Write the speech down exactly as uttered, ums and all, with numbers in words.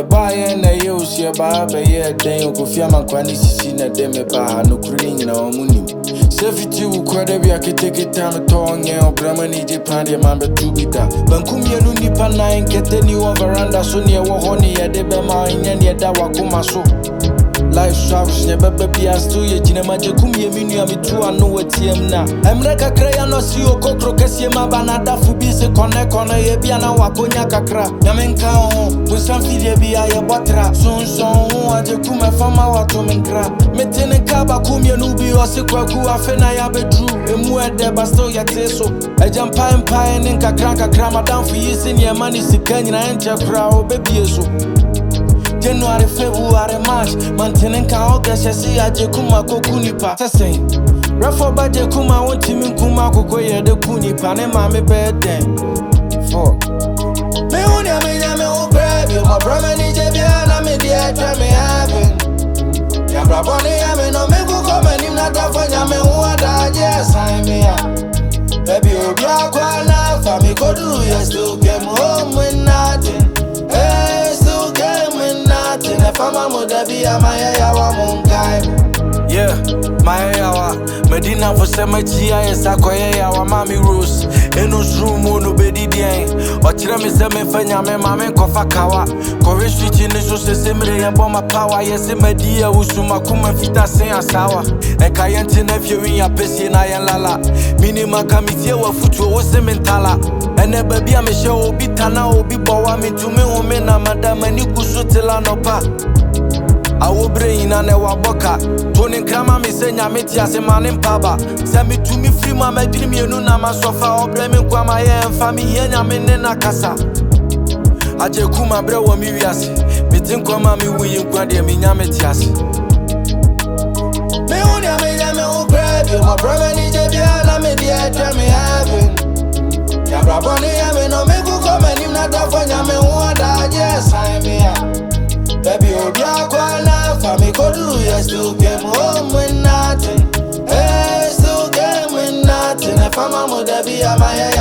buy na ye usia ba be ye den okofia mankwani sisi na dem ba no kuri nyina omunim safety wo kwada bi aketeke time to onye obrama ni je plan de man be tu bita bankum ye no nipa nine kete ni wo veranda so ne wo ho ne ye de be ma nya ne da wakoma so life straps ne bebe bia sto ye jinema je kum ye minu ya mitu anu watiem na emre kakra ya no si okokro kesie ma banada fu bi se kone kone ye bia na wakonya kakra ya menka ho busam fidie bia ye botra son son ho aje kum afama wato menkra metene kaba kum ye no bi o se kwaku afe na ya bedru emu ede basto ya teso ejampa empire nin kakra kakra madam fu yi se ne mani sikanya na enche kra o bebie so January, February, March, maintaining August, see a Jekuma Kokunipa. Say, Rafa Bajekuma, one team in Kumako, the Kunipa, and mammy bed then. Four. Me only a million will grab you, my brother Nijabiana, me dear, try me having. Yabraboni, I mean, no make come and in that for Yame, what I just sign me up. Baby, you'll be a corner for me, go do, yes, still came home with nothing. Fama modabi amaya yawa mungai yeah my yawa medina for sema gia esa koye yawa mami rose eno room no bedi dien o kire me se me fanya me mame kofa kawa kore switch ni so se semre ya bomba power yes medi ya usuma kuma fita sen asawa e kayente na fiwi ya pesi na yan lala minima kamitie wa futu wo se mentala ene baby am she obi tana obi bowa me tumi ho me na madama ni kusutela no pa awo brain na ne waboka toni krama me senya meti ase manim paba se me tumi free ma madiri mienu na masofa obre me kwa ma ye mfa me yenya me ne na kasa aje kuma bre wo mi wiase me tin kwa ma me wuyi kwa de me nya meti ase me uni ame ya me o grab you my brother ni je bia na me dia try me having ya braboni ya me no me go come nim na da fanya me wo da je sign me up baby obi akwana for me go do you still came home with nothing hey still came with nothing if I'm a modabi amaya